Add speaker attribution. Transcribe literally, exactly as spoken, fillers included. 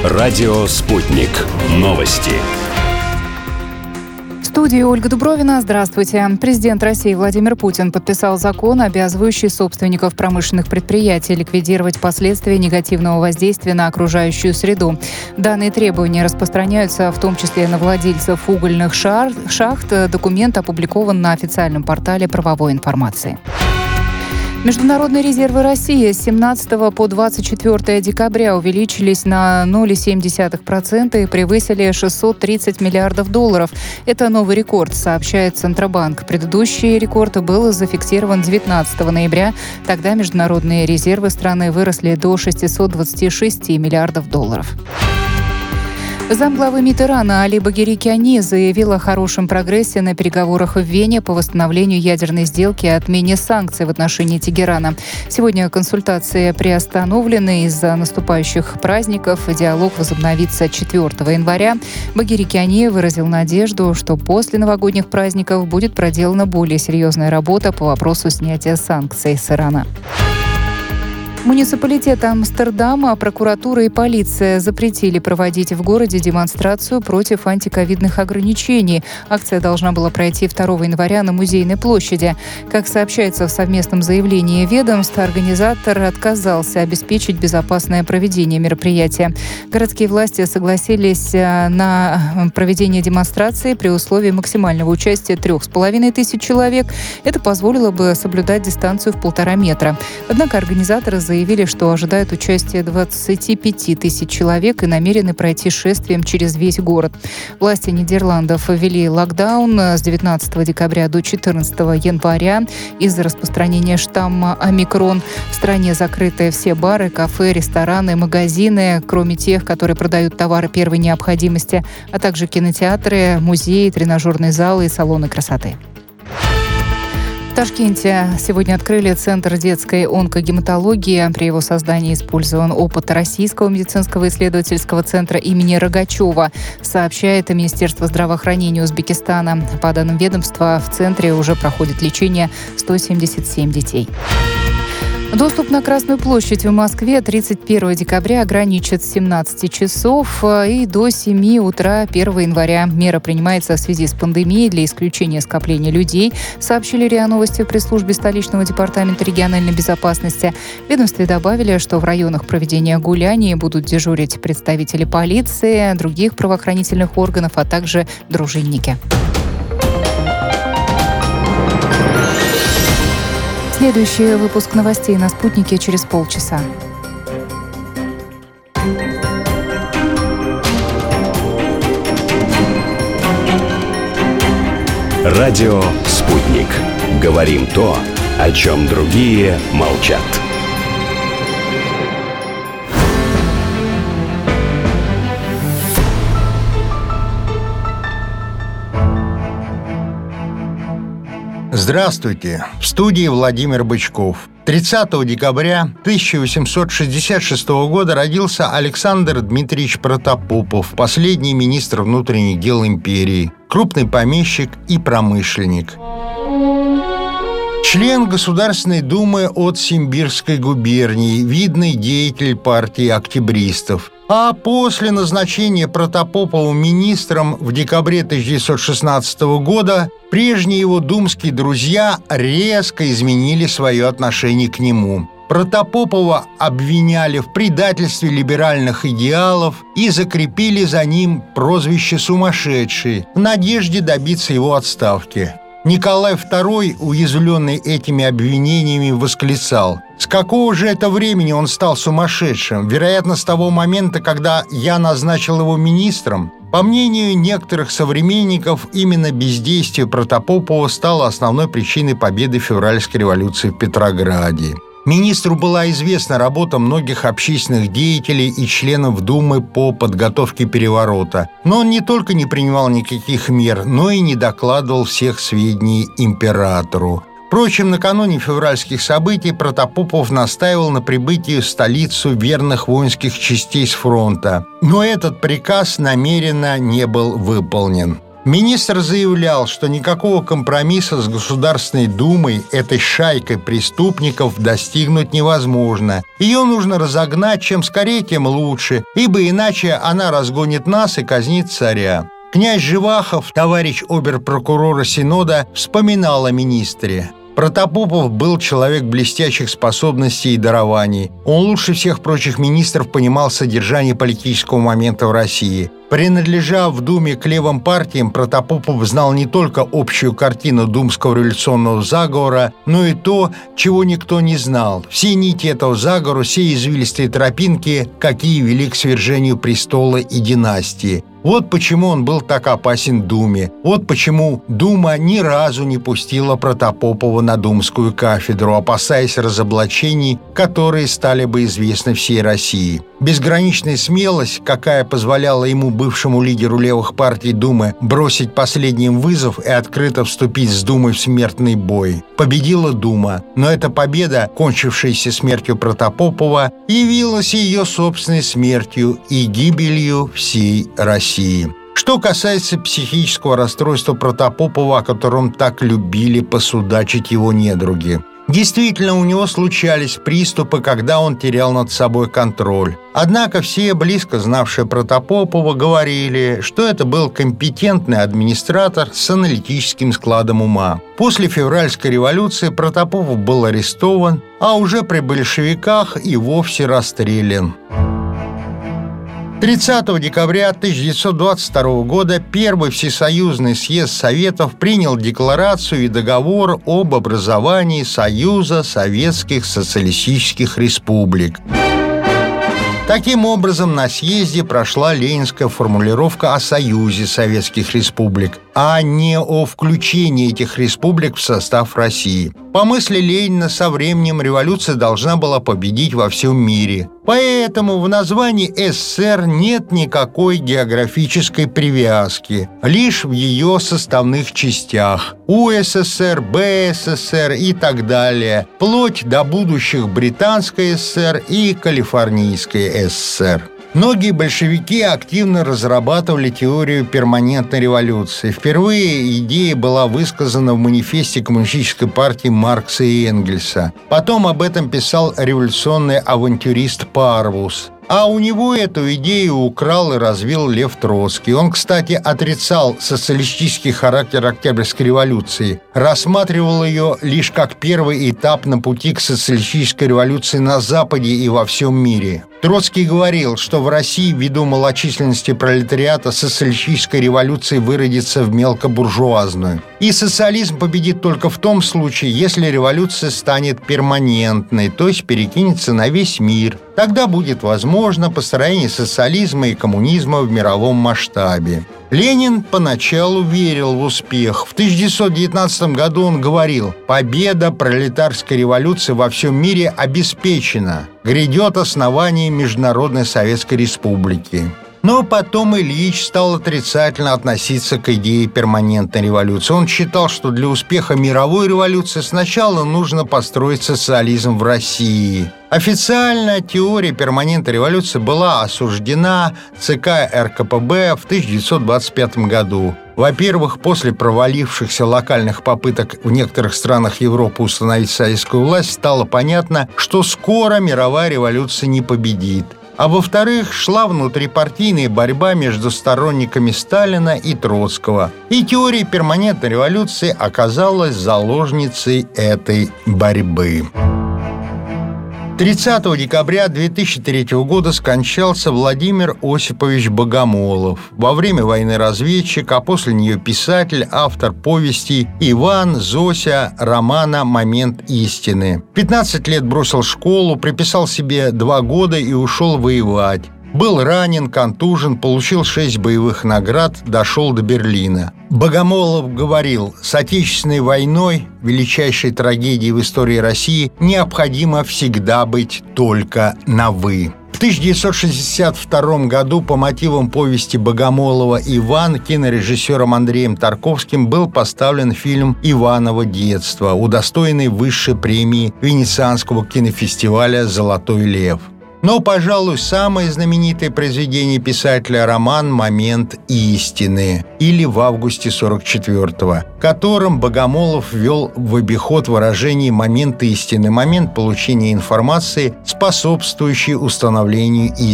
Speaker 1: Радио «Спутник». Новости.
Speaker 2: В студии Ольга Дубровина. Здравствуйте. Президент России Владимир Путин подписал закон, обязывающий собственников промышленных предприятий ликвидировать последствия негативного воздействия на окружающую среду. Данные требования распространяются в том числе на владельцев угольных шахт. Документ опубликован на официальном портале правовой информации. Международные резервы России с семнадцатого по двадцать четвёртое декабря увеличились на ноль целых семь десятых процента и превысили шестьсот тридцать миллиардов долларов. Это новый рекорд, сообщает Центробанк. Предыдущий рекорд был зафиксирован девятнадцатого ноября. Тогда международные резервы страны выросли до шестисот двадцати шести миллиардов долларов. Замглавы МИД Ирана Али Багери-Кани заявил о хорошем прогрессе на переговорах в Вене по восстановлению янерной сделки и отмене санкций в отношении Тегерана. Сегодня консультации приостановлены из-за наступающих праздников. Диалог возобновится четвёртого января. Багери-Кани выразил надежду, что после новогодних праздников будет проделана более серьезная работа по вопросу снятия санкций с Ирана. Муниципалитет Амстердама, прокуратура и полиция запретили проводить в городе демонстрацию против антиковидных ограничений. Акция должна была пройти второго января на Музейной площади. Как сообщается в совместном заявлении ведомства, организатор отказался обеспечить безопасное проведение мероприятия. Городские власти согласились на проведение демонстрации при условии максимального участия трех с половиной тысяч человек. Это позволило бы соблюдать дистанцию в полтора метра. Однако организаторы заявили, заявили, что ожидают участия двадцати пяти тысяч человек и намерены пройти шествием через весь город. Власти Нидерландов ввели локдаун с девятнадцатого декабря до четырнадцатого января из-за распространения штамма омикрон. В стране закрыты все бары, кафе, рестораны, магазины, кроме тех, которые продают товары первой необходимости, а также кинотеатры, музеи, тренажерные залы и салоны красоты. В Ташкенте сегодня открыли Центр детской онкогематологии. При его создании использован опыт Российского медицинского исследовательского центра имени Рогачева, сообщает Министерство здравоохранения Узбекистана. По данным ведомства, в центре уже проходит лечение сто семьдесят семь детей. Доступ на Красную площадь в Москве тридцать первого декабря ограничат с семнадцати часов и до семи утра первого января. Мера принимается в связи с пандемией для исключения скопления людей, сообщили РИА Новости в пресс-службе столичного департамента региональной безопасности. В ведомстве добавили, что в районах проведения гуляний будут дежурить представители полиции, других правоохранительных органов, а также дружинники. Следующий выпуск новостей на «Спутнике» через полчаса.
Speaker 1: Радио «Спутник». Говорим то, о чем другие молчат.
Speaker 3: Здравствуйте! В студии Владимир Бычков. тридцатого декабря тысяча восемьсот шестьдесят шестого года родился Александр Дмитриевич Протопопов, последний министр внутренних дел империи, крупный помещик и промышленник. Член Государственной Думы от Симбирской губернии, видный деятель партии октябристов. А после назначения Протопопова министром в декабре тысяча девятьсот шестнадцатого года прежние его думские друзья резко изменили свое отношение к нему. Протопопова обвиняли в предательстве либеральных идеалов и закрепили за ним прозвище «сумасшедший» в надежде добиться его отставки. Николай второй, уязвленный этими обвинениями, восклицал: «С какого же это времени он стал сумасшедшим? Вероятно, с того момента, когда я назначил его министром». По мнению некоторых современников, именно бездействие Протопопова стало основной причиной победы февральской революции в Петрограде. Министру была известна работа многих общественных деятелей и членов Думы по подготовке переворота. Но он не только не принимал никаких мер, но и не докладывал всех сведений императору. Впрочем, накануне февральских событий Протопопов настаивал на прибытии в столицу верных воинских частей с фронта. Но этот приказ намеренно не был выполнен. Министр заявлял, что никакого компромисса с Государственной Думой, этой шайкой преступников, достигнуть невозможно. Ее нужно разогнать, чем скорее, тем лучше, ибо иначе она разгонит нас и казнит царя. Князь Живахов, товарищ обер-прокурора Синода, вспоминал о министре. Протопопов был человек блестящих способностей и дарований. Он лучше всех прочих министров понимал содержание политического момента в России. Принадлежа в Думе к левым партиям, Протопопов знал не только общую картину думского революционного заговора, но и то, чего никто не знал. Все нити этого заговора, все извилистые тропинки, какие вели к свержению престола и династии. Вот почему он был так опасен Думе. Вот почему Дума ни разу не пустила Протопопова на думскую кафедру, опасаясь разоблачений, которые стали бы известны всей России. Безграничная смелость, какая позволяла ему, бывшему лидеру левых партий Думы, бросить последним вызов и открыто вступить с Думой в смертный бой. Победила Дума, но эта победа, кончившаяся смертью Протопопова, явилась ее собственной смертью и гибелью всей России. Что касается психического расстройства Протопопова, о котором так любили посудачить его недруги. Действительно, у него случались приступы, когда он терял над собой контроль. Однако все, близко знавшие Протопопова, говорили, что это был компетентный администратор с аналитическим складом ума. После февральской революции Протопопов был арестован, а уже при большевиках и вовсе расстрелян. тридцатого декабря тысяча девятьсот двадцать второго года Первый Всесоюзный съезд Советов принял декларацию и договор об образовании Союза Советских Социалистических Республик. Таким образом, на съезде прошла ленинская формулировка о Союзе Советских Республик, а не о включении этих республик в состав России. По мысли Ленина, со временем революция должна была победить во всем мире. Поэтому в названии СССР нет никакой географической привязки, лишь в ее составных частях – УССР, БССР и так далее, вплоть до будущих Британской ССР и Калифорнийской ССР. Многие большевики активно разрабатывали теорию перманентной революции. Впервые идея была высказана в манифесте Коммунистической партии Маркса и Энгельса. Потом об этом писал революционный авантюрист Парвус. А у него эту идею украл и развил Лев Троцкий. Он, кстати, отрицал социалистический характер Октябрьской революции, рассматривал ее лишь как первый этап на пути к социалистической революции на Западе и во всем мире. Троцкий говорил, что в России ввиду малочисленности пролетариата социалистическая революция выродится в мелкобуржуазную. И социализм победит только в том случае, если революция станет перманентной, то есть перекинется на весь мир. Тогда будет возможно построение социализма и коммунизма в мировом масштабе. Ленин поначалу верил в успех. В тысяча девятьсот девятнадцатом году он говорил: «Победа пролетарской революции во всем мире обеспечена. Грядет основание Международной Советской Республики». Но потом Ильич стал отрицательно относиться к идее перманентной революции. Он считал, что для успеха мировой революции сначала нужно построить социализм в России. Официально теория перманентной революции была осуждена ЦК эр ка пэ бэ в тысяча девятьсот двадцать пятом году. Во-первых, после провалившихся локальных попыток в некоторых странах Европы установить советскую власть, стало понятно, что скоро мировая революция не победит. А во-вторых, шла внутрипартийная борьба между сторонниками Сталина и Троцкого. И теория перманентной революции оказалась заложницей этой борьбы. тридцатого декабря две тысячи третьего года скончался Владимир Осипович Богомолов. Во время войны разведчик, а после нее писатель, автор повестей «Иван», «Зося», романа «Момент истины». В пятнадцать лет бросил школу, приписал себе два года и ушел воевать. Был ранен, контужен, получил шесть боевых наград, дошел до Берлина. Богомолов говорил: «С Отечественной войной, величайшей трагедией в истории России, необходимо всегда быть только на «вы». В тысяча девятьсот шестьдесят втором году по мотивам повести Богомолова «Иван» кинорежиссером Андреем Тарковским был поставлен фильм «Иваново детство», удостоенный высшей премии Венецианского кинофестиваля «Золотой лев». Но, пожалуй, самое знаменитое произведение писателя — роман «Момент истины» или «В августе сорок четвёртого», которым Богомолов ввел в обиход выражение «момент истины», момент получения информации, способствующий установлению истины.